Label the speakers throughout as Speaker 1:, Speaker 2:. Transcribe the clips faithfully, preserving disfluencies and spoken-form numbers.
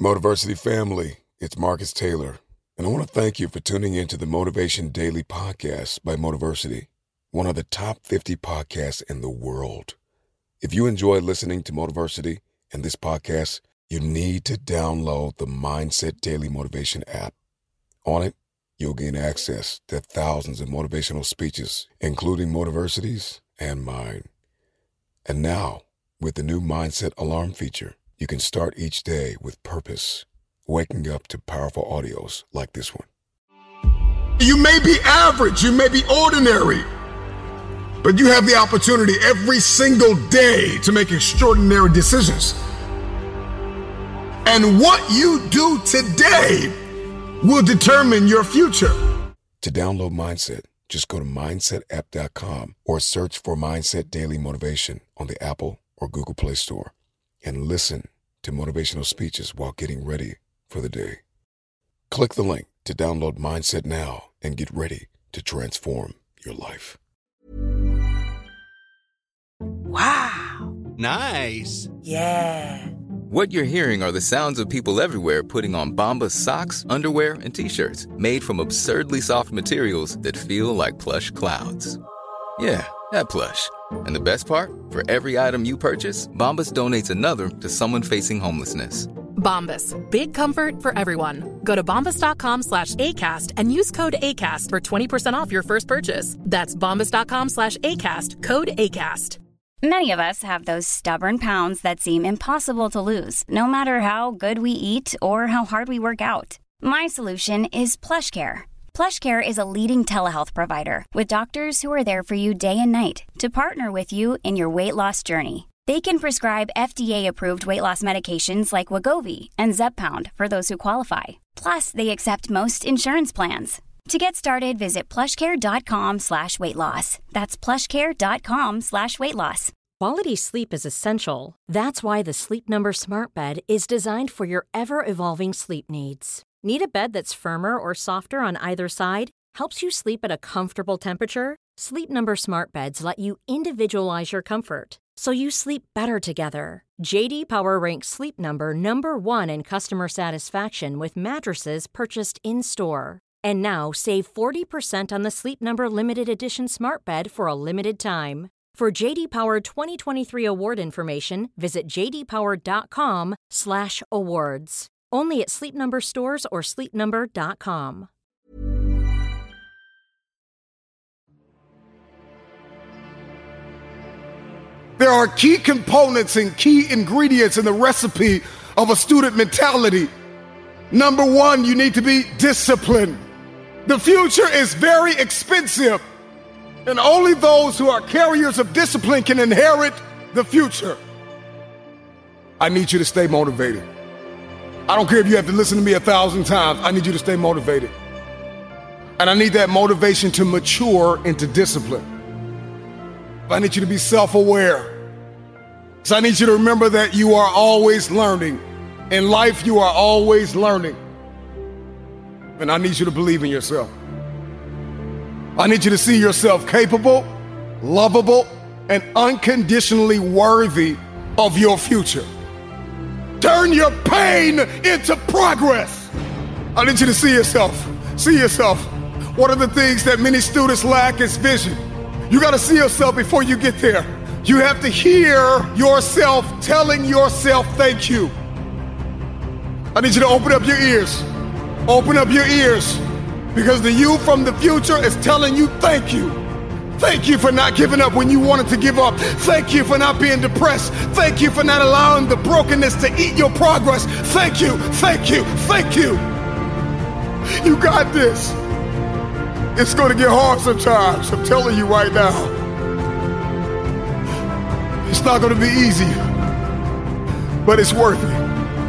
Speaker 1: Motiversity family, it's Marcus Taylor, and I want to thank you for tuning in to the Motivation Daily Podcast by Motiversity, one of the top fifty podcasts in the world. If you enjoy listening to Motiversity and this podcast, you need to download the Mindset Daily Motivation app. On it, you'll gain access to thousands of motivational speeches, including Motiversity's and mine. And now, with the new Mindset Alarm feature, you can start each day with purpose, waking up to powerful audios like this one.
Speaker 2: You may be average, you may be ordinary, but you have the opportunity every single day to make extraordinary decisions. And what you do today will determine your future.
Speaker 1: To download Mindset, just go to mindset app dot com or search for Mindset Daily Motivation on the Apple or Google Play Store and listen to motivational speeches while getting ready for the day. Click the link to download Mindset now and get ready to transform your life.
Speaker 3: Wow.
Speaker 4: Nice.
Speaker 3: Yeah.
Speaker 5: What you're hearing are the sounds of people everywhere putting on Bombas socks, underwear, and T-shirts made from absurdly soft materials that feel like plush clouds. Yeah, that plush. And the best part? For every item you purchase, Bombas donates another to someone facing homelessness.
Speaker 6: Bombas. Big comfort for everyone. Go to bombas.com slash ACAST and use code ACAST for twenty percent off your first purchase. That's bombas.com slash ACAST. Code ACAST.
Speaker 7: Many of us have those stubborn pounds that seem impossible to lose, no matter how good we eat or how hard we work out. My solution is PlushCare. PlushCare is a leading telehealth provider with doctors who are there for you day and night to partner with you in your weight loss journey. They can prescribe F D A-approved weight loss medications like Wegovy and Zepbound for those who qualify. Plus, they accept most insurance plans. To get started, visit plushcare.com slash weight loss. That's plushcare.com slash weight loss.
Speaker 8: Quality sleep is essential. That's why the Sleep Number Smart Bed is designed for your ever-evolving sleep needs. Need a bed that's firmer or softer on either side? Helps you sleep at a comfortable temperature? Sleep Number Smart Beds let you individualize your comfort, so you sleep better together. J D Power ranks Sleep Number number one in customer satisfaction with mattresses purchased in-store. And now, save forty percent on the Sleep Number Limited Edition Smart Bed for a limited time. For J D Power twenty twenty-three award information, visit jdpower.com slash awards. Only at Sleep Number stores or sleep number dot com.
Speaker 2: There are key components and key ingredients in the recipe of a student mentality. Number one, you need to be disciplined. The future is very expensive, and only those who are carriers of discipline can inherit the future. I need you to stay motivated. I don't care if you have to listen to me a thousand times. I need you to stay motivated. And I need that motivation to mature into discipline. I need you to be self-aware. So I need you to remember that you are always learning. In life, you are always learning. And I need you to believe in yourself. I need you to see yourself capable, lovable, and unconditionally worthy of your future. Turn your pain into progress. I need you to see yourself. See yourself. One of the things that many students lack is vision. You got to see yourself before you get there. You have to hear yourself telling yourself thank you. I need you to open up your ears. Open up your ears, because the you from the future is telling you thank you. Thank you for not giving up when you wanted to give up. Thank you for not being depressed. Thank you for not allowing the brokenness to eat your progress. Thank you, thank you, thank you. You got this. It's going to get hard sometimes, I'm telling you right now. It's not going to be easy, but it's worth it.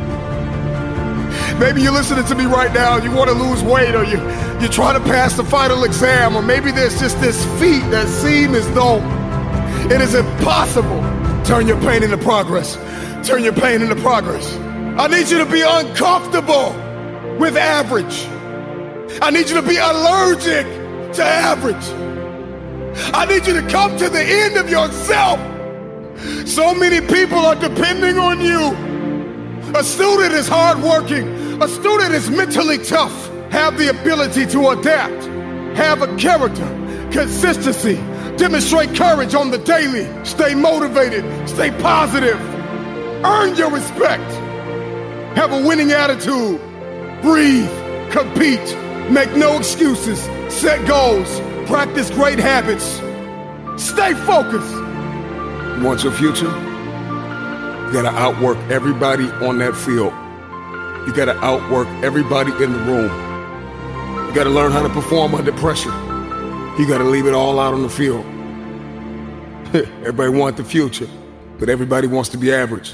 Speaker 2: Maybe you're listening to me right now, you want to lose weight, or you, you're trying to pass the final exam, or maybe there's just this feat that seems as though it is impossible. Turn your pain into progress. Turn your pain into progress. I need you to be uncomfortable with average. I need you to be allergic to average. I need you to come to the end of yourself. So many people are depending on you. A student is hardworking. A student is mentally tough. Have the ability to adapt. Have a character. Consistency. Demonstrate courage on the daily. Stay motivated. Stay positive. Earn your respect. Have a winning attitude. Breathe. Compete. Make no excuses. Set goals. Practice great habits. Stay focused. You want your future? You gotta outwork everybody on that field. You gotta outwork everybody in the room. You gotta learn how to perform under pressure. You gotta leave it all out on the field. Everybody wants the future, but everybody wants to be average.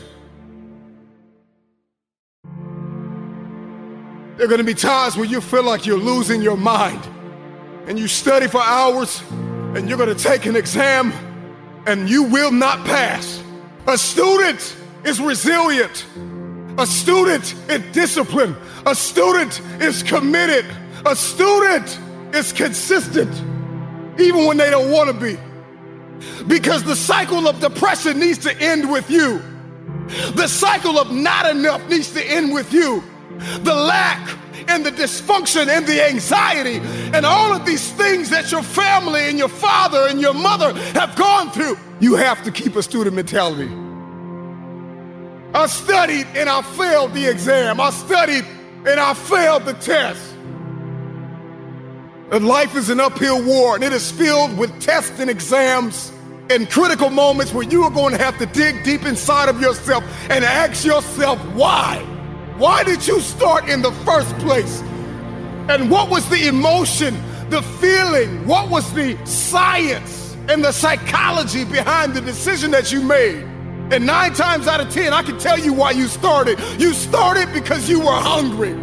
Speaker 2: There are gonna be times when you feel like you're losing your mind, and you study for hours, and you're gonna take an exam, and you will not pass. A student is resilient. A student is disciplined. A student is committed. A student is consistent, even when they don't want to be. Because the cycle of depression needs to end with you. The cycle of not enough needs to end with you. The lack and the dysfunction and the anxiety and all of these things that your family and your father and your mother have gone through. You have to keep a student mentality. I studied and I failed the exam. I studied and I failed the test. And life is an uphill war, and it is filled with tests and exams and critical moments where you are going to have to dig deep inside of yourself and ask yourself why. Why did you start in the first place? And what was the emotion, the feeling? What was the science and the psychology behind the decision that you made? And nine times out of ten, I can tell you why you started. You started because you were hungry.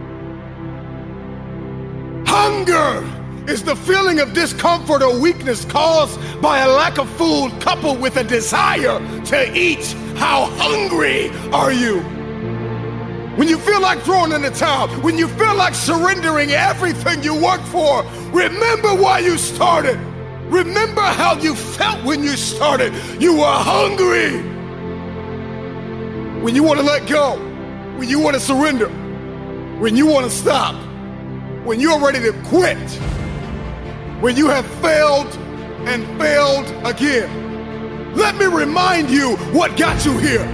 Speaker 2: Hunger is the feeling of discomfort or weakness caused by a lack of food coupled with a desire to eat. How hungry are you? When you feel like throwing in the towel, when you feel like surrendering everything you worked for, remember why you started. Remember how you felt when you started. You were hungry. When you want to let go, when you want to surrender, when you want to stop, when you're ready to quit, when you have failed and failed again. Let me remind you what got you here.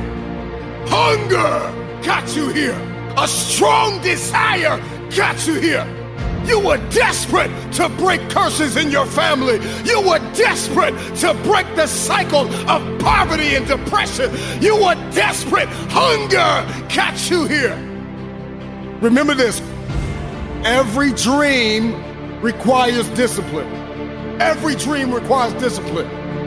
Speaker 2: Hunger got you here. A strong desire got you here. You were desperate to break curses in your family. You were desperate to break the cycle of poverty and depression. You were desperate. Hunger got you here. Remember this. Every dream requires discipline. Every dream requires discipline.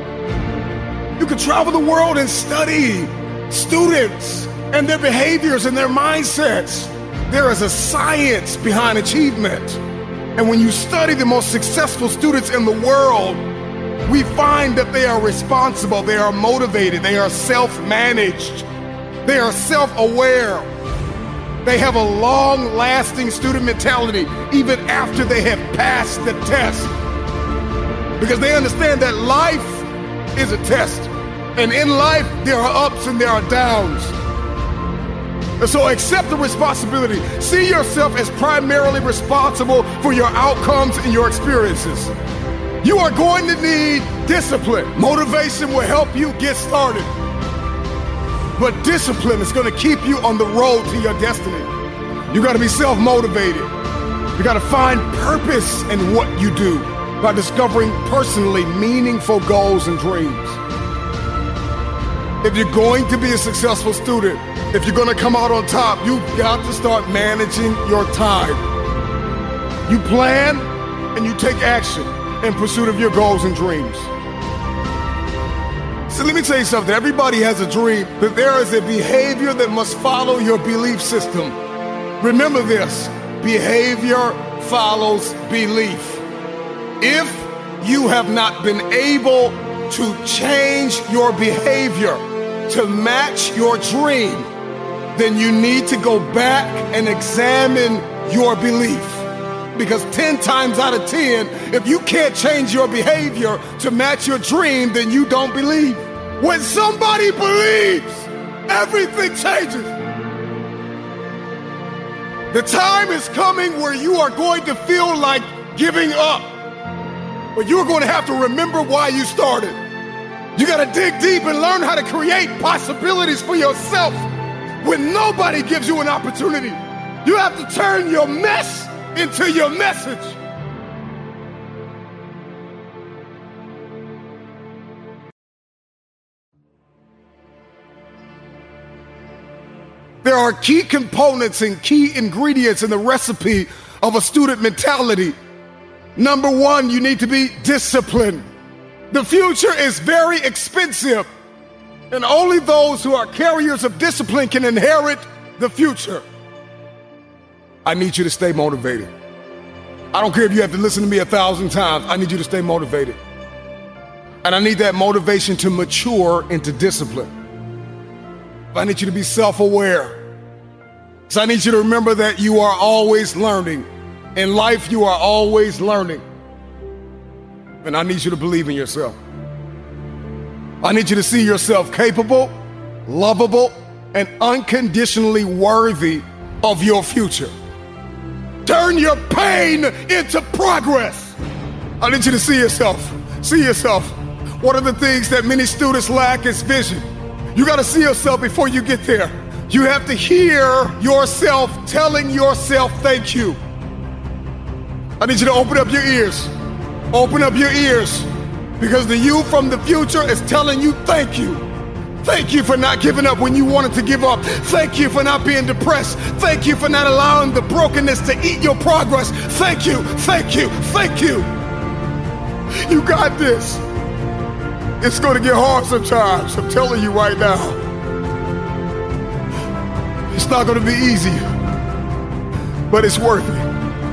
Speaker 2: You can travel the world and study students and their behaviors and their mindsets. There is a science behind achievement. And when you study the most successful students in the world, we find that they are responsible, they are motivated, they are self-managed, they are self-aware. They have a long-lasting student mentality even after they have passed the test. Because they understand that life is a test. And in life, there are ups and there are downs. And so accept the responsibility. See yourself as primarily responsible for your outcomes and your experiences. You are going to need discipline. Motivation will help you get started. But discipline is going to keep you on the road to your destiny. You got to be self-motivated. You got to find purpose in what you do by discovering personally meaningful goals and dreams. If you're going to be a successful student, if you're going to come out on top, you've got to start managing your time. You plan and you take action in pursuit of your goals and dreams. So let me tell you something. Everybody has a dream, but there is a behavior that must follow your belief system. Remember this, behavior follows belief. If you have not been able to change your behavior to match your dream, then you need to go back and examine your belief. Because ten times out of ten, if you can't change your behavior to match your dream, then you don't believe. When somebody believes, everything changes. The time is coming where you are going to feel like giving up. But you're going to have to remember why you started. You got to dig deep and learn how to create possibilities for yourself when nobody gives you an opportunity. You have to turn your mess into your message. There are key components and key ingredients in the recipe of a student mentality. Number one, you need to be disciplined. The future is very expensive, and only those who are carriers of discipline can inherit the future. I need you to stay motivated. I don't care if you have to listen to me a thousand times. I need you to stay motivated. And I need that motivation to mature into discipline. I need you to be self-aware. So I need you to remember that you are always learning. In life, you are always learning. And I need you to believe in yourself. I need you to see yourself capable, lovable, and unconditionally worthy of your future. Turn your pain into progress. I need you to see yourself. See yourself. One of the things that many students lack is vision. You got to see yourself before you get there. You have to hear yourself telling yourself thank you. I need you to open up your ears. Open up your ears, because the you from the future is telling you thank you. Thank you for not giving up when you wanted to give up. Thank you for not being depressed. Thank you for not allowing the brokenness to eat your progress. Thank you, thank you, thank you. You got this. It's going to get hard sometimes, I'm telling you right now. It's not going to be easy, but it's worth it.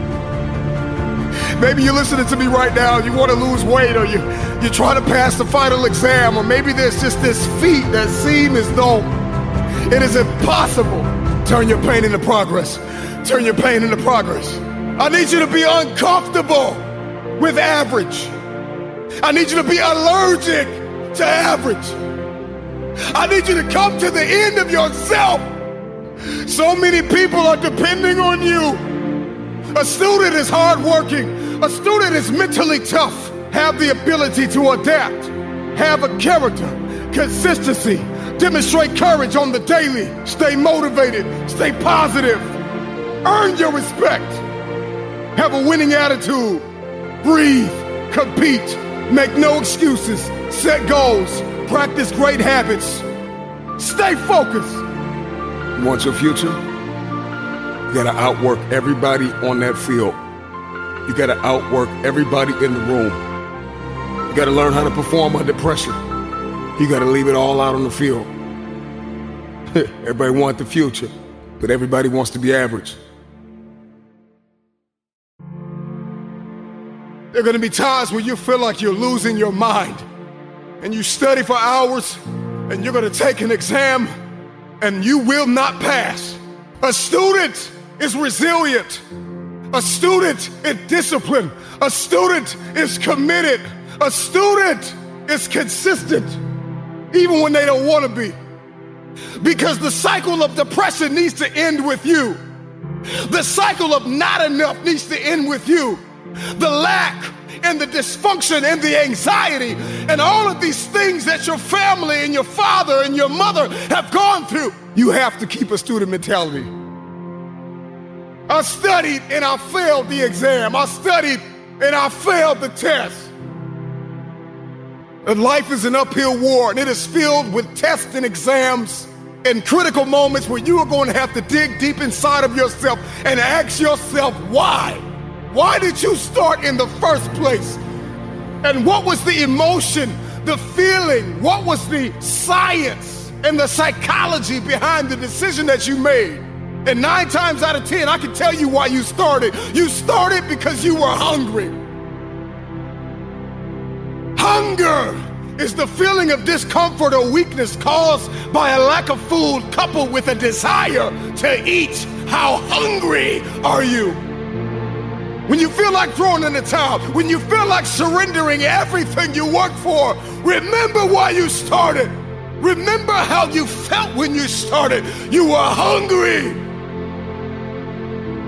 Speaker 2: Maybe you're listening to me right now, you want to lose weight, or you, you're trying to pass the final exam, or maybe there's just this feat that seems as though it is impossible. Turn your pain into progress. Turn your pain into progress. I need you to be uncomfortable with average. I need you to be allergic to average. I need you to come to the end of yourself. So many people are depending on you. A student is hardworking. A student is mentally tough. Have the ability to adapt. Have a character, consistency. Demonstrate courage on the daily. Stay motivated. Stay positive. Earn your respect. Have a winning attitude. Breathe. Compete. Make no excuses. Set goals. Practice great habits. Stay focused. You want your future? You gotta outwork everybody on that field. You gotta outwork everybody in the room. You gotta learn how to perform under pressure. You gotta leave it all out on the field. Everybody wants the future, but everybody wants to be average. There are gonna be times where you feel like you're losing your mind, and you study for hours, and you're gonna take an exam, and you will not pass. A student is resilient. A student is disciplined. A student is committed. A student is consistent, even when they don't want to be. Because the cycle of depression needs to end with you. The cycle of not enough needs to end with you. The lack and the dysfunction and the anxiety and all of these things that your family and your father and your mother have gone through. You have to keep a student mentality. I studied and I failed the exam. I studied and I failed the test. And life is an uphill war, and it is filled with tests and exams and critical moments where you are going to have to dig deep inside of yourself and ask yourself why. Why did you start in the first place? And what was the emotion, the feeling? What was the science and the psychology behind the decision that you made? And nine times out of ten, I can tell you why you started. You started because you were hungry. Hunger is the feeling of discomfort or weakness caused by a lack of food coupled with a desire to eat. How hungry are you? When you feel like throwing in the towel, when you feel like surrendering everything you worked for, remember why you started. Remember how you felt when you started. You were hungry.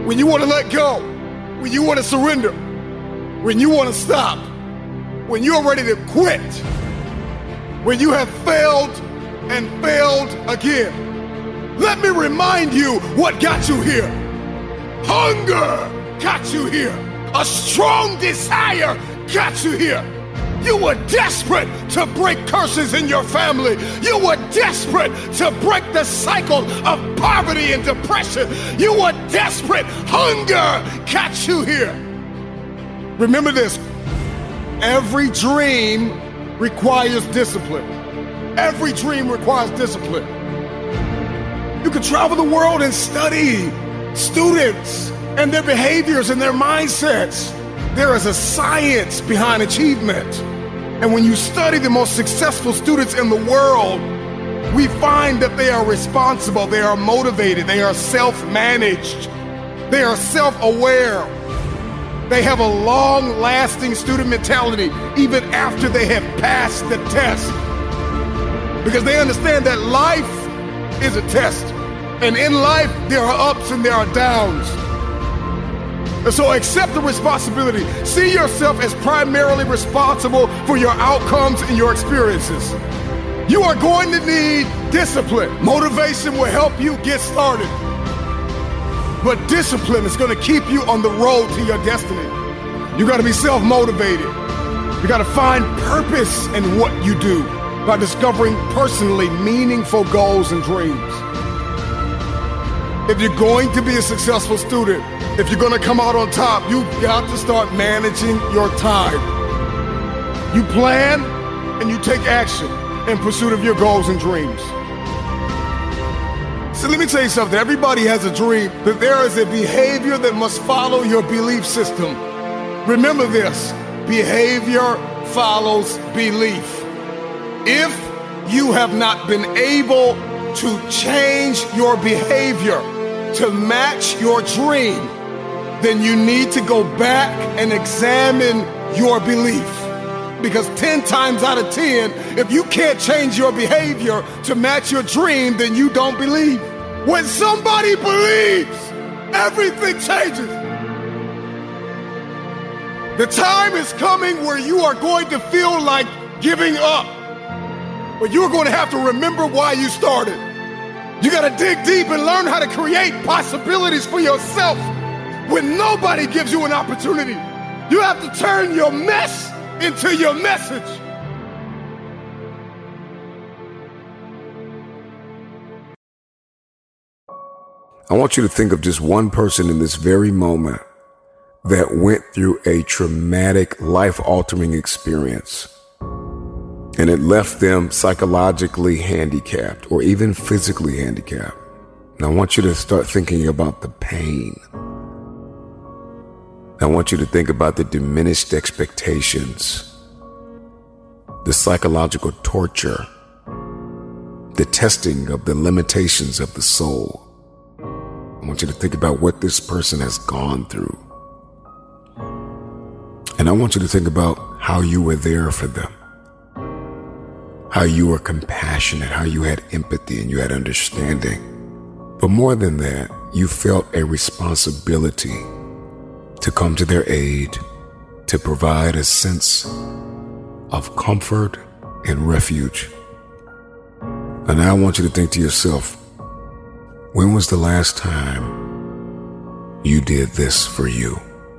Speaker 2: when you want to let go, when you want to surrender, when you want to stop, when you're ready to quit, when you have failed and failed again. Let me remind you what got you here. Hunger got you here. A strong desire got you here. You were desperate to break curses in your family. You were desperate to break the cycle of poverty and depression. You were desperate. Hunger got you here. Remember this. Every dream requires discipline. Every dream requires discipline. You can travel the world and study students and their behaviors and their mindsets. There is a science behind achievement. And when you study the most successful students in the world, we find that they are responsible, they are motivated, they are self-managed, they are self-aware. They have a long-lasting student mentality even after they have passed the test. Because they understand that life is a test. And in life, there are ups and there are downs. And so accept the responsibility. See yourself as primarily responsible for your outcomes and your experiences. You are going to need discipline. Motivation will help you get started. But discipline is going to keep you on the road to your destiny. You got to be self-motivated. You got to find purpose in what you do by discovering personally meaningful goals and dreams. If you're going to be a successful student, if you're going to come out on top, you've got to start managing your time. You plan and you take action in pursuit of your goals and dreams. So let me tell you something. Everybody has a dream, but there is a behavior that must follow your belief system. Remember this, behavior follows belief. If you have not been able to change your behavior to match your dream, then you need to go back and examine your belief. Because ten times out of ten, if you can't change your behavior to match your dream, then you don't believe. When somebody believes, everything changes. The time is coming where you are going to feel like giving up. But you're going to have to remember why you started. You got to dig deep and learn how to create possibilities for yourself when nobody gives you an opportunity. You have to turn your mess into your message.
Speaker 1: I want you to think of just one person in this very moment that went through a traumatic, life-altering experience, and it left them psychologically handicapped or even physically handicapped. And I want you to start thinking about the pain. I want you to think about the diminished expectations, the psychological torture, the testing of the limitations of the soul. I want you to think about what this person has gone through. And I want you to think about how you were there for them. How you were compassionate, how you had empathy and you had understanding. But more than that, you felt a responsibility to come to their aid, to provide a sense of comfort and refuge. And I want you to think to yourself, when was the last time you did this for you?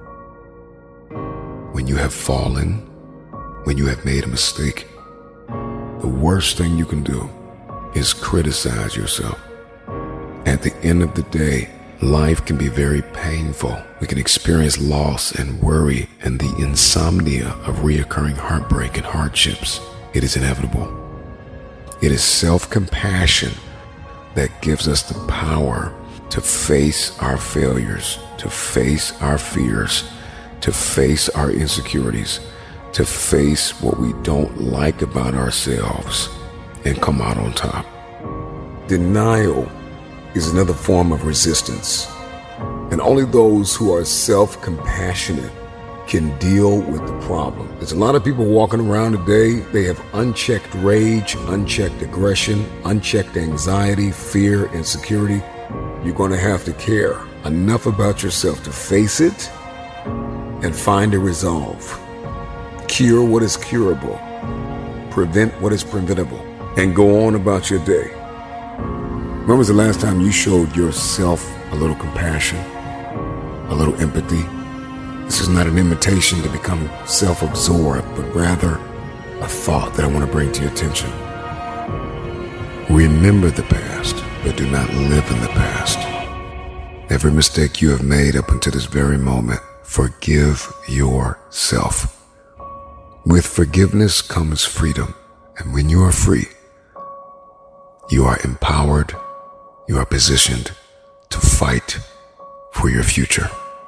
Speaker 1: When you have fallen, when you have made a mistake, the worst thing you can do is criticize yourself. At the end of the day, life can be very painful. We can experience loss and worry and the insomnia of reoccurring heartbreak and hardships. It is inevitable. It is self-compassion that gives us the power to face our failures, to face our fears, to face our insecurities, to face what we don't like about ourselves and come out on top. Denial is another form of resistance, and only those who are self-compassionate can deal with the problem. There's a lot of people walking around today, they have unchecked rage, unchecked aggression, unchecked anxiety, fear, insecurity. You're going to have to care enough about yourself to face it and find a resolve. Cure what is curable, prevent what is preventable, and go on about your day. When was the last time you showed yourself a little compassion, a little empathy? This is not an invitation to become self-absorbed, but rather a thought that I want to bring to your attention. Remember the past, but do not live in the past. Every mistake you have made up until this very moment, forgive yourself. With forgiveness comes freedom, and when you are free, you are empowered, you are positioned to fight for your future.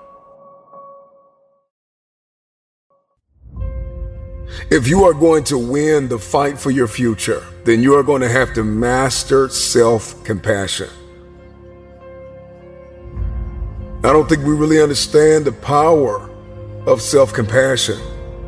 Speaker 1: If you are going to win the fight for your future, then you are going to have to master self-compassion. I don't think we really understand the power of self-compassion.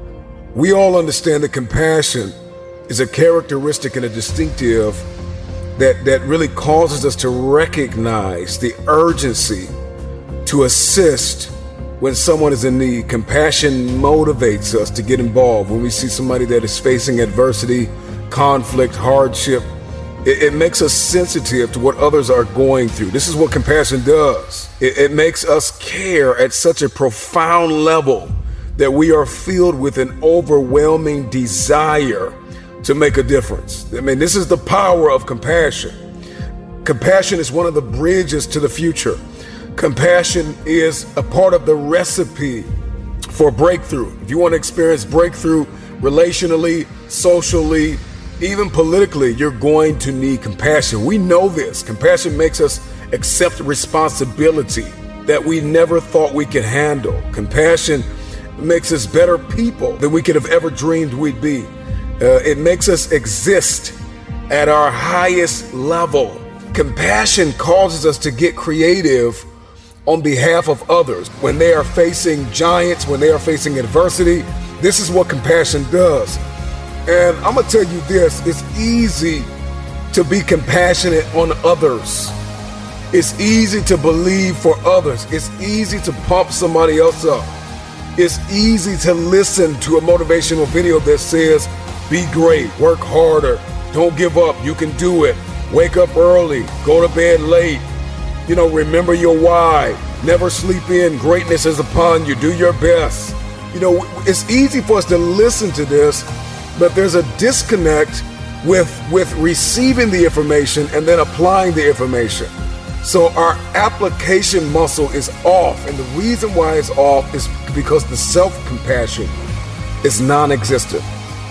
Speaker 1: We all understand that compassion is a characteristic and a distinctive that, that really causes us to recognize the urgency to assist when someone is in need. Compassion motivates us to get involved. When we see somebody that is facing adversity, conflict, hardship, it, it makes us sensitive to what others are going through. This is what compassion does. It, it makes us care at such a profound level that we are filled with an overwhelming desire to make a difference. I mean, this is the power of compassion. Compassion is one of the bridges to the future. Compassion is a part of the recipe for breakthrough. If you want to experience breakthrough relationally, socially, even politically, you're going to need compassion. We know this. Compassion makes us accept responsibility that we never thought we could handle. Compassion makes us better people than we could have ever dreamed we'd be. Uh, it makes us exist at our highest level. Compassion causes us to get creative on behalf of others. When they are facing giants, when they are facing adversity, this is what compassion does. And I'm gonna tell you this, it's easy to be compassionate on others. It's easy to believe for others. It's easy to pump somebody else up. It's easy to listen to a motivational video that says, be great, work harder, don't give up, you can do it, wake up early, go to bed late, you know, remember your why, never sleep in, greatness is upon you, do your best. You know, it's easy for us to listen to this, but there's a disconnect with, with receiving the information and then applying the information. So our application muscle is off, and the reason why it's off is because the self-compassion is non-existent,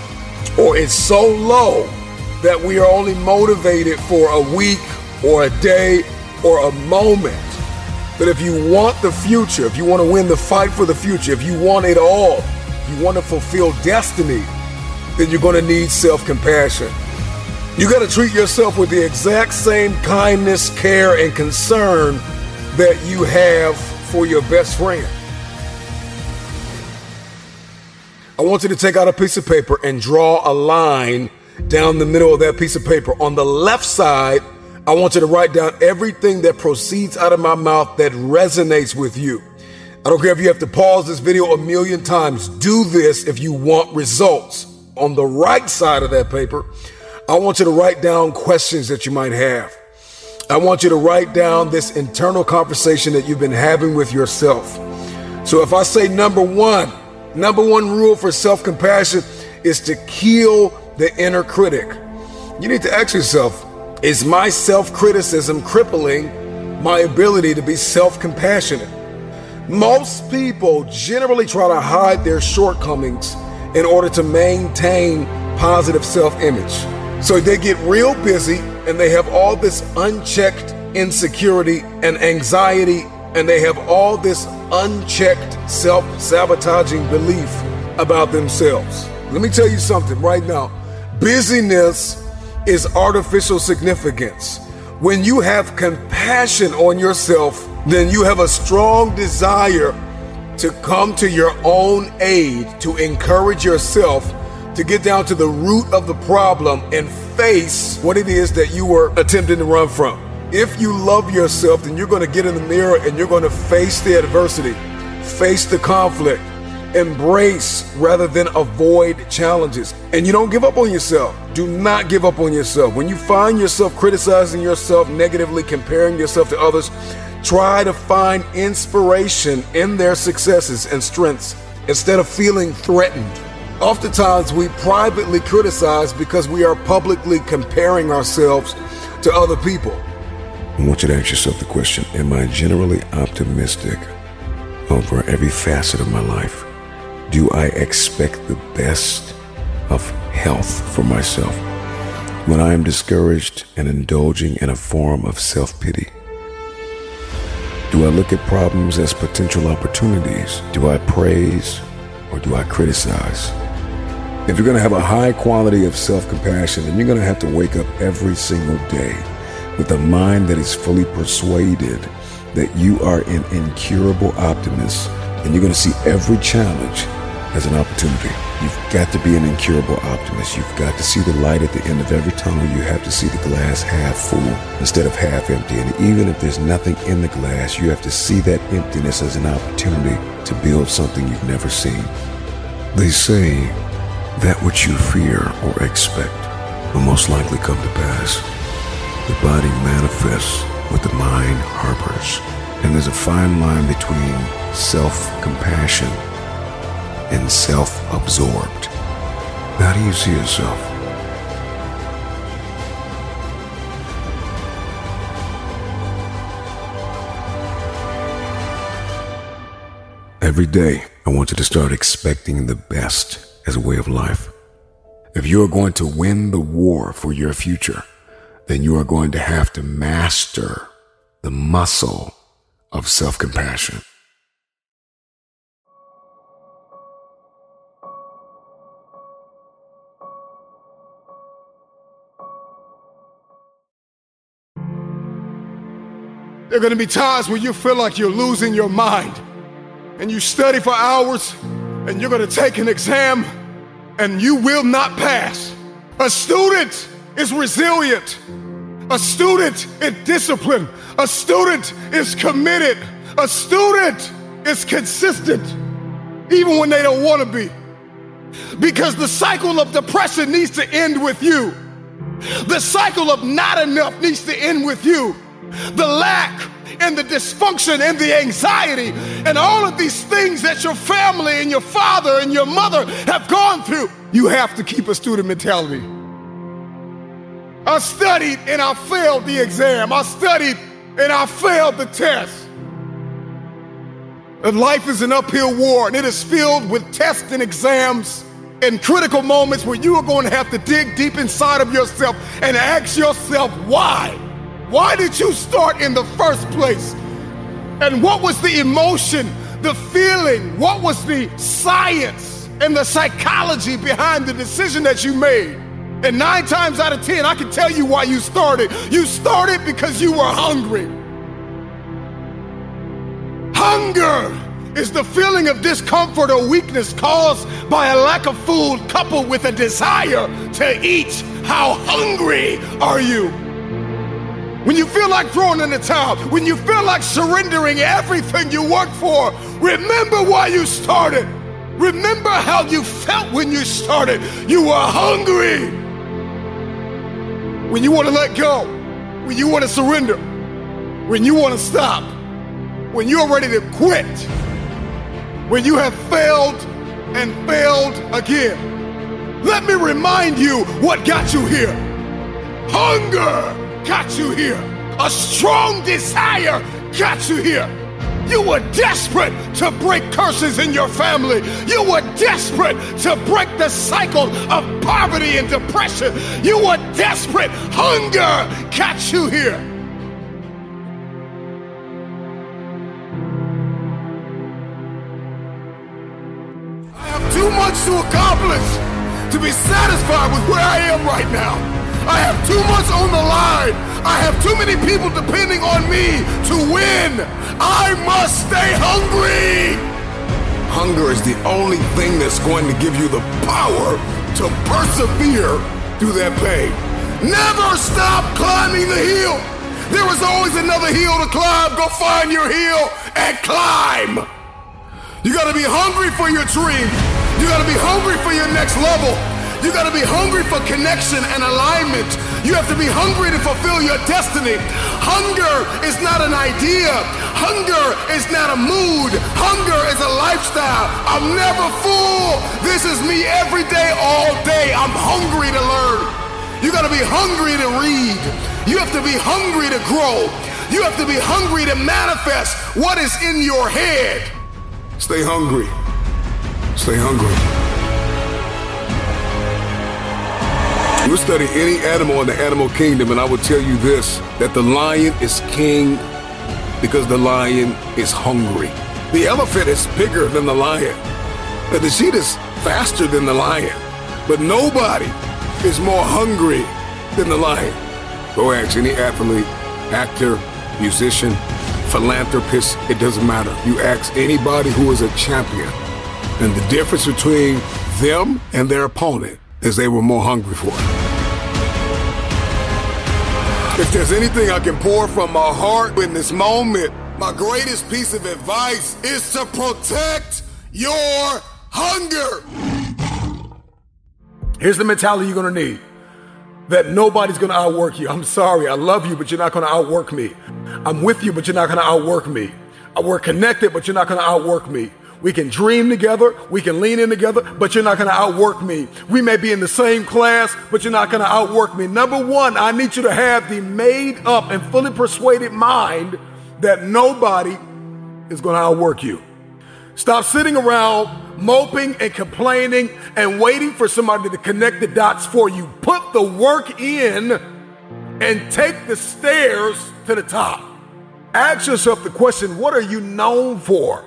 Speaker 1: or it's so low that we are only motivated for a week or a day or a moment. But if you want the future, if you want to win the fight for the future, if you want it all, if you want to fulfill destiny, then you're going to need self-compassion. You got to treat yourself with the exact same kindness, care, and concern that you have for your best friend. I want you to take out a piece of paper and draw a line down the middle of that piece of paper. On the left side, I want you to write down everything that proceeds out of my mouth that resonates with you. I don't care if you have to pause this video a million times. Do this if you want results. On the right side of that paper, I want you to write down questions that you might have. I want you to write down this internal conversation that you've been having with yourself. So if I say number one, number one rule for self-compassion is to kill the inner critic. You need to ask yourself, is my self-criticism crippling my ability to be self-compassionate? Most people generally try to hide their shortcomings in order to maintain positive self-image. So they get real busy and they have all this unchecked insecurity and anxiety, and they have all this unchecked self-sabotaging belief about themselves. Let me tell you something right now. Busyness is artificial significance. When you have compassion on yourself, then you have a strong desire to come to your own aid, to encourage yourself to get down to the root of the problem and face what it is that you were attempting to run from.
Speaker 2: If you love yourself, then you're going to get in the mirror and you're going to face the adversity, face the conflict, embrace rather than avoid challenges. And you don't give up on yourself. Do not give up on yourself. When you find yourself criticizing yourself negatively, comparing yourself to others, try to find inspiration in their successes and strengths instead of feeling threatened. Oftentimes, we privately criticize because we are publicly comparing ourselves to other people.
Speaker 1: I want you to ask yourself the question, am I generally optimistic over every facet of my life? Do I expect the best of health for myself? When I am discouraged and indulging in a form of self-pity? Do I look at problems as potential opportunities? Do I praise or do I criticize? If you're going to have a high quality of self-compassion, then you're going to have to wake up every single day with a mind that is fully persuaded that you are an incurable optimist, and you're going to see every challenge as an opportunity. You've got to be an incurable optimist. You've got to see the light at the end of every tunnel. You have to see the glass half full instead of half empty. And even if there's nothing in the glass, you have to see that emptiness as an opportunity to build something you've never seen. They say that which you fear or expect will most likely come to pass. The body manifests what the mind harbors. And there's a fine line between self-compassion and self-absorbed. How do you see yourself? Every day, I want you to start expecting the best as a way of life. If you are going to win the war for your future, then you are going to have to master the muscle of self-compassion.
Speaker 2: There are going to be times when you feel like you're losing your mind and you study for hours and you're going to take an exam and you will not pass. A student is resilient. A student is disciplined. A student is committed. A student is consistent, even when they don't want to be. Because the cycle of depression needs to end with you. The cycle of not enough needs to end with you. The lack and the dysfunction and the anxiety and all of these things that your family and your father and your mother have gone through. You have to keep a student mentality. I studied and I failed the exam. I studied and I failed the test. And life is an uphill war, and it is filled with tests and exams and critical moments where you are going to have to dig deep inside of yourself and ask yourself why. Why did you start in the first place? And what was the emotion, the feeling? What was the science and the psychology behind the decision that you made? And nine times out of ten, I can tell you why you started. You started because you were hungry. Hunger is the feeling of discomfort or weakness caused by a lack of food coupled with a desire to eat. How hungry are you? When you feel like throwing in the towel, when you feel like surrendering everything you worked for, remember why you started. Remember how you felt when you started. You were hungry. When you want to let go, when you want to surrender, when you want to stop, when you're ready to quit, when you have failed and failed again. Let me remind you what got you here. Hunger got you here. A strong desire got you here. You were desperate to break curses in your family. You were desperate to break the cycle of poverty and depression. You were desperate. Hunger got you here. I have too much to accomplish to be satisfied with where I am right now. I have too much on the line. I have too many people depending on me to win. I must stay hungry. Hunger is the only thing that's going to give you the power to persevere through that pain. Never stop climbing the hill. There is always another hill to climb. Go find your hill and climb. You gotta be hungry for your dream. You gotta be hungry for your next level. You gotta be hungry for connection and alignment. You have to be hungry to fulfill your destiny. Hunger is not an idea. Hunger is not a mood. Hunger is a lifestyle. I'm never full. This is me every day, all day. I'm hungry to learn. You gotta be hungry to read. You have to be hungry to grow. You have to be hungry to manifest what is in your head. Stay hungry. Stay hungry. You study any animal in the animal kingdom, and I will tell you this, that the lion is king because the lion is hungry. The elephant is bigger than the lion. But the sheep is faster than the lion. But nobody is more hungry than the lion. Go ask any athlete, actor, musician, philanthropist, it doesn't matter. You ask anybody who is a champion, and the difference between them and their opponent is they were more hungry for it. If there's anything I can pour from my heart in this moment, my greatest piece of advice is to protect your hunger. Here's the mentality you're gonna need. That nobody's gonna outwork you. I'm sorry, I love you, but you're not gonna outwork me. I'm with you, but you're not gonna outwork me. We're connected, but you're not gonna outwork me. We can dream together, we can lean in together, but you're not gonna outwork me. We may be in the same class, but you're not gonna outwork me. Number one, I need you to have the made up and fully persuaded mind that nobody is gonna outwork you. Stop sitting around moping and complaining and waiting for somebody to connect the dots for you. Put the work in and take the stairs to the top. Ask yourself the question, what are you known for?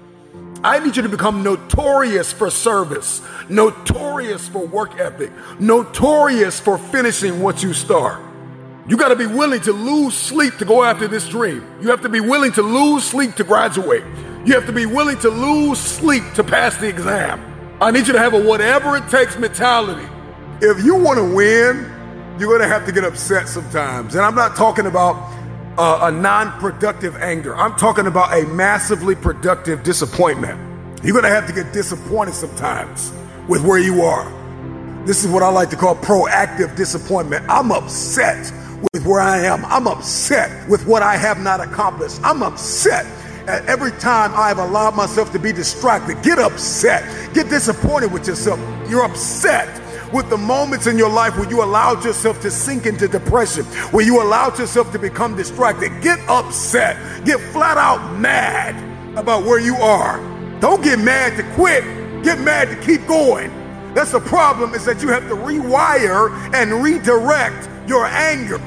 Speaker 2: I need you to become notorious for service, notorious for work ethic, notorious for finishing what you start. You got to be willing to lose sleep to go after this dream. You have to be willing to lose sleep to graduate. You have to be willing to lose sleep to pass the exam. I need you to have a whatever it takes mentality. If you want to win, you're going to have to get upset sometimes. And I'm not talking about Uh, a non-productive anger. I'm talking about a massively productive disappointment. You're going to have to get disappointed sometimes with where you are. This is what I like to call proactive disappointment. I'm upset with where I am. I'm upset with what I have not accomplished. I'm upset at every time I've allowed myself to be distracted. Get upset. Get disappointed with yourself. You're upset with the moments in your life where you allowed yourself to sink into depression, where you allowed yourself to become distracted. Get upset. Get flat out mad about where you are. Don't get mad to quit. Get mad to keep going. That's the problem, is that you have to rewire and redirect your anger.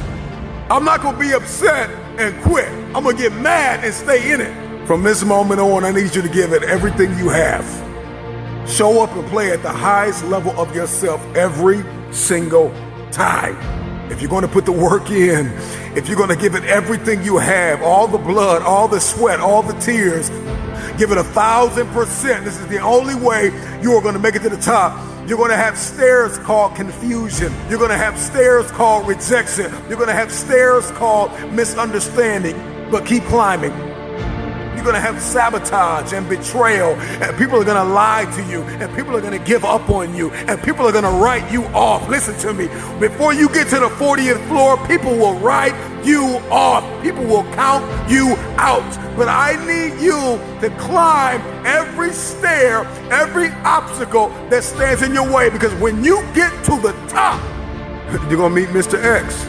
Speaker 2: I'm not going to be upset and quit. I'm going to get mad and stay in it. From this moment on, I need you to give it everything you have. Show up and play at the highest level of yourself every single time. If you're going to put the work in, if you're going to give it everything you have, all the blood, all the sweat, all the tears, give it a thousand percent. This is the only way you are going to make it to the top. You're going to have stairs called confusion. You're going to have stairs called rejection. You're going to have stairs called misunderstanding. But keep climbing. You're going to have sabotage and betrayal, and people are going to lie to you, and people are going to give up on you, and people are going to write you off. Listen to me. Before you get to the fortieth floor, people will write you off. People will count you out. But I need you to climb every stair, every obstacle that stands in your way, because when you get to the top, you're going to meet Mister X.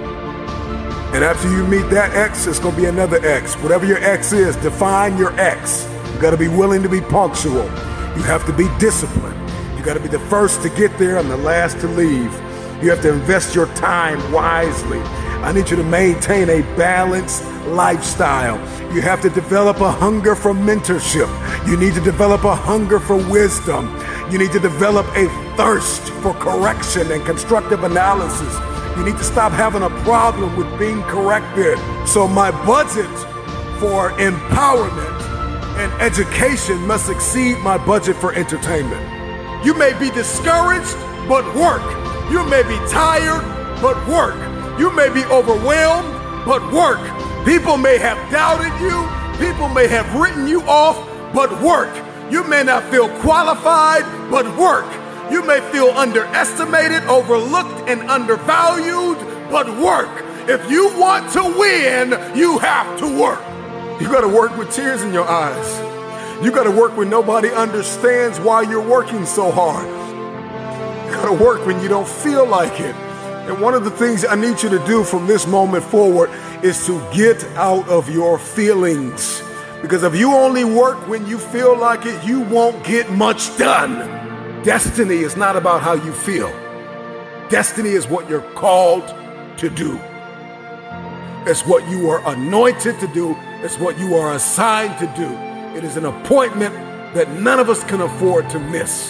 Speaker 2: And after you meet that X, it's going to be another X. Whatever your X is, define your X. You got to be willing to be punctual. You have to be disciplined. You got to be the first to get there and the last to leave. You have to invest your time wisely. I need you to maintain a balanced lifestyle. You have to develop a hunger for mentorship. You need to develop a hunger for wisdom. You need to develop a thirst for correction and constructive analysis. You need to stop having a problem with being corrected. So my budget for empowerment and education must exceed my budget for entertainment. You may be discouraged, but work. You may be tired, but work. You may be overwhelmed, but work. People may have doubted you. People may have written you off, but work. You may not feel qualified, but work. You may feel underestimated, overlooked, and undervalued, but work. If you want to win, you have to work. You gotta work with tears in your eyes. You gotta work when nobody understands why you're working so hard. You gotta work when you don't feel like it. And one of the things I need you to do from this moment forward is to get out of your feelings. Because if you only work when you feel like it, you won't get much done. Destiny is not about how you feel. Destiny is what you're called to do. It's what you are anointed to do. It's what you are assigned to do. It is an appointment that none of us can afford to miss.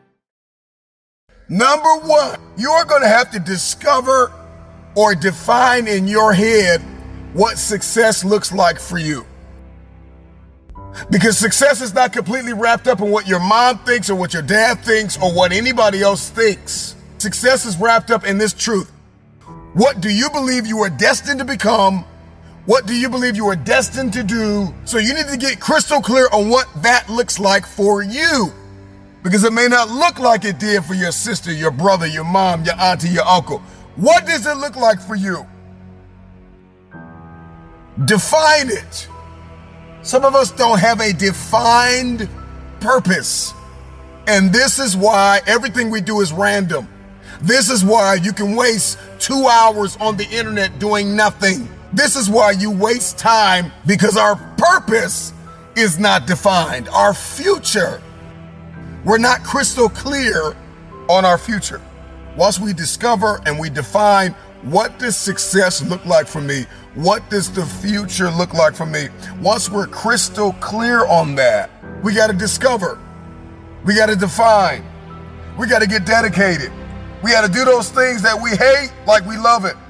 Speaker 4: Number one, you're going to have to discover or define in your head what success looks like for you. Because success is not completely wrapped up in what your mom thinks or what your dad thinks or what anybody else thinks. Success is wrapped up in this truth. What do you believe you are destined to become? What do you believe you are destined to do? So you need to get crystal clear on what that looks like for you. Because it may not look like it did for your sister, your brother, your mom, your auntie, your uncle. What does it look like for you? Define it. Some of us don't have a defined purpose. And this is why everything we do is random. This is why you can waste two hours on the internet doing nothing. This is why you waste time, because our purpose is not defined. Our future, we're not crystal clear on our future. Once we discover and we define what does success look like for me, what does the future look like for me, once we're crystal clear on that, we got to discover, we got to define, we got to get dedicated. We got to do those things that we hate like we love it.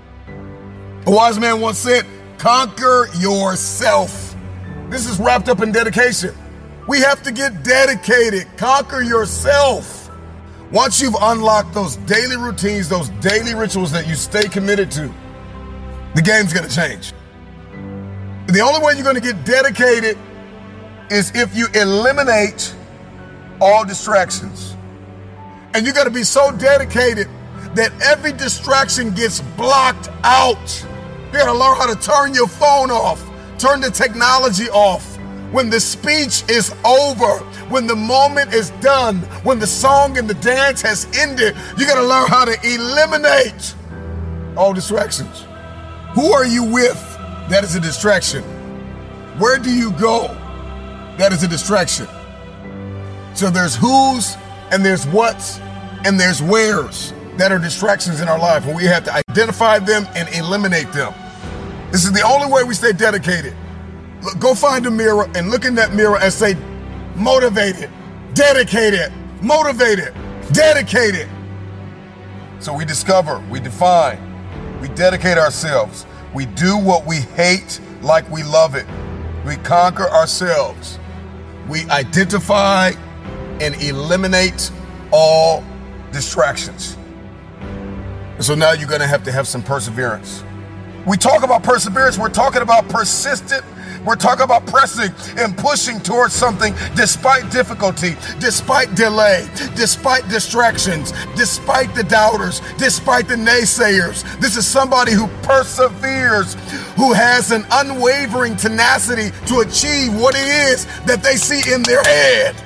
Speaker 4: A wise man once said, conquer yourself. This is wrapped up in dedication. We have to get dedicated. Conquer yourself. Once you've unlocked those daily routines, those daily rituals that you stay committed to, the game's going to change. The only way you're going to get dedicated is if you eliminate all distractions. And you got to be so dedicated that every distraction gets blocked out. You got to learn how to turn your phone off, turn the technology off. When the speech is over, when the moment is done, when the song and the dance has ended, you got to learn how to eliminate all distractions. Who are you with? That is a distraction. Where do you go? That is a distraction. So there's who's and there's what's and there's where's that are distractions in our life, and we have to identify them and eliminate them. This is the only way we stay dedicated. Look, go find a mirror and look in that mirror and say, motivated, dedicated, motivated, dedicated. So we discover, we define, we dedicate ourselves. We do what we hate like we love it. We conquer ourselves. We identify and eliminate all distractions. And so now you're going to have to have some perseverance. We talk about perseverance. We're talking about persistent. We're talking about pressing and pushing towards something despite difficulty, despite delay, despite distractions, despite the doubters, despite the naysayers. This is somebody who perseveres, who has an unwavering tenacity to achieve what it is that they see in their head.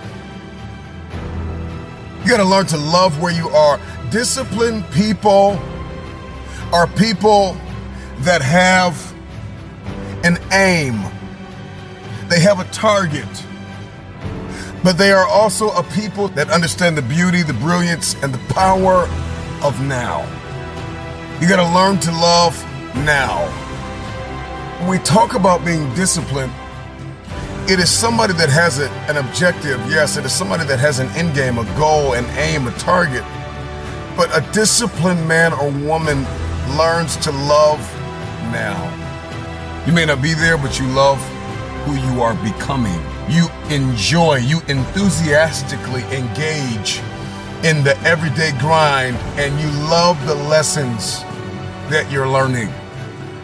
Speaker 4: You got to learn to love where you are. Disciplined people are people that have an aim. They have a target. But they are also a people that understand the beauty, the brilliance, and the power of now. You got to learn to love now. When we talk about being disciplined, it is somebody that has a, an objective. Yes, it is somebody that has an end game, a goal, an aim, a target. But a disciplined man or woman learns to love now. You may not be there, but you love who you are becoming. You enjoy, you enthusiastically engage in the everyday grind, and you love the lessons that you're learning.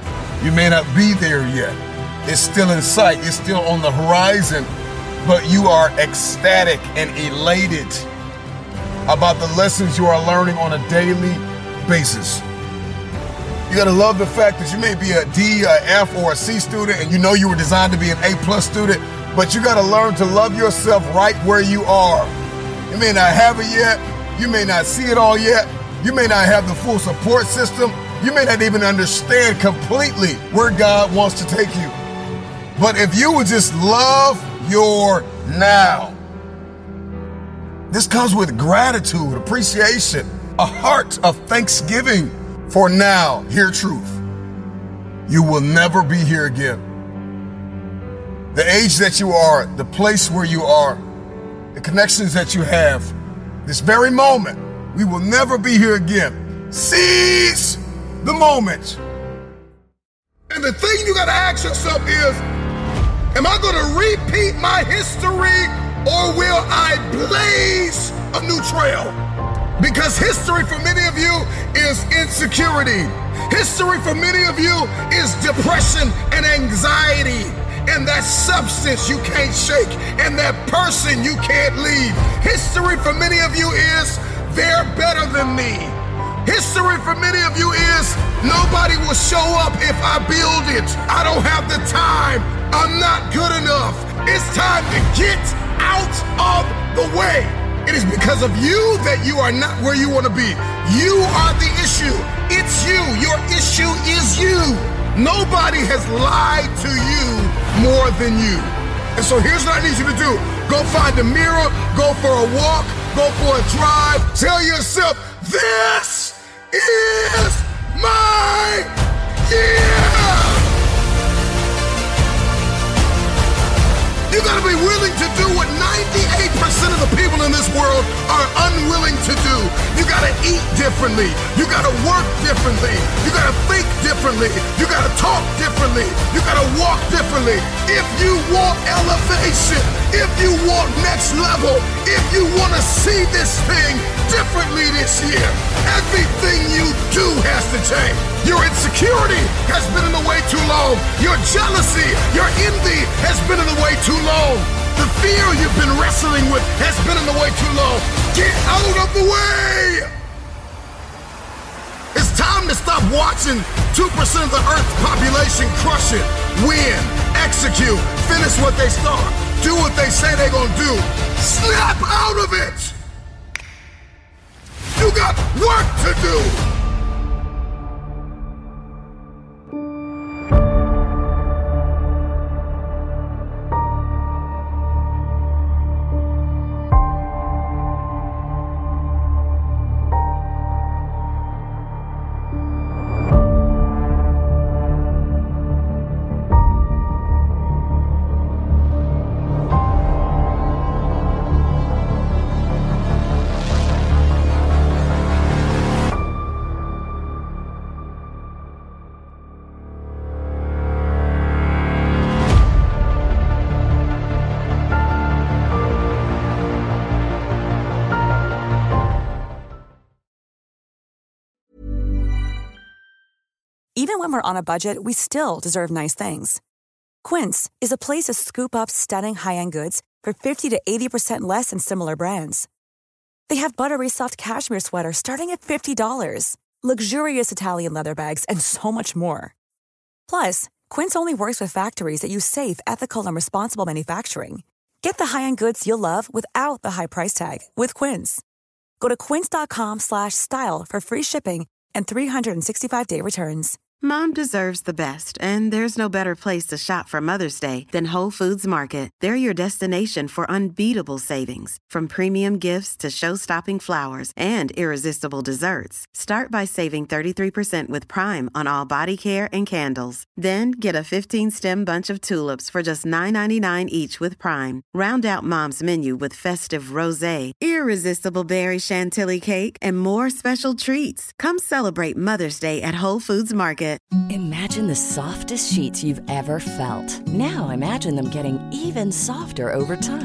Speaker 4: You may not be there yet. It's still in sight. It's still on the horizon. But you are ecstatic and elated about the lessons you are learning on a daily basis. You gotta love the fact that you may be a D, a F, or a C student, and you know you were designed to be an A plus student, but you gotta learn to love yourself right where you are. You may not have it yet. You may not see it all yet. You may not have the full support system. You may not even understand completely where God wants to take you. But if you would just love your now, this comes with gratitude, appreciation, a heart of thanksgiving for now. Hear truth. You will never be here again. The age that you are, the place where you are, the connections that you have, this very moment, we will never be here again. Seize the moment. And the thing you gotta ask yourself is, am I gonna repeat my history or will I blaze a new trail? Because history for many of you is insecurity. History for many of you is depression and anxiety. And that substance you can't shake, and that person you can't leave. History for many of you is, they're better than me. History for many of you is, nobody will show up if I build it. I don't have the time. I'm not good enough. It's time to get out of the way. It is because of you that you are not where you want to be. You are the issue. It's you. Your issue is you. Nobody has lied to you more than you. And so here's what I need you to do. Go find a mirror, go for a walk, go for a drive. Tell yourself, this is my year. You gotta be willing to do what ninety-eight percent of the people in this world are unwilling to do. You gotta eat differently. You gotta work differently. You gotta think differently. You gotta talk differently. You gotta walk differently. If you want elevation, if you want next level, if you wanna see this thing differently this year, everything you do has to change. Your insecurity has been in the way too long. Your jealousy, your envy has been in the way too long. The fear you've been wrestling with has been in the way too long. Get out of the way! It's time to stop watching two percent of the Earth's population crush it, win, execute, finish what they start, do what they say they're gonna do. Snap out of it! You got work to do!
Speaker 9: Even when we're on a budget, we still deserve nice things. Quince is a place to scoop up stunning high-end goods for fifty to eighty percent less than similar brands. They have buttery soft cashmere sweaters starting at fifty dollars, luxurious Italian leather bags, and so much more. Plus, Quince only works with factories that use safe, ethical, and responsible manufacturing. Get the high-end goods you'll love without the high price tag with Quince. Go to quince.com slash style for free shipping and three sixty-five day returns.
Speaker 10: Mom deserves the best, and there's no better place to shop for Mother's Day than Whole Foods Market. They're your destination for unbeatable savings, from premium gifts to show-stopping flowers and irresistible desserts. Start by saving thirty-three percent with Prime on all body care and candles. Then get a fifteen-stem bunch of tulips for just nine ninety-nine each with Prime. Round out Mom's menu with festive rosé, irresistible berry chantilly cake, and more special treats. Come celebrate Mother's Day at Whole Foods Market.
Speaker 11: Imagine the softest sheets you've ever felt. Now imagine them getting even softer over time.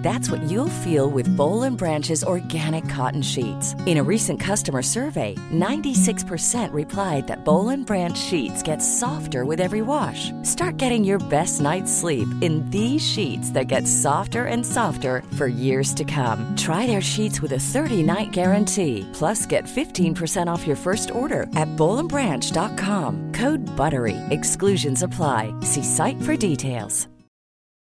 Speaker 11: That's what you'll feel with Boll and Branch's organic cotton sheets. In a recent customer survey, ninety-six percent replied that Boll and Branch sheets get softer with every wash. Start getting your best night's sleep in these sheets that get softer and softer for years to come. Try their sheets with a thirty-night guarantee. Plus, get fifteen percent off your first order at boll and branch dot com. Code BUTTERY. Exclusions apply. See site for details.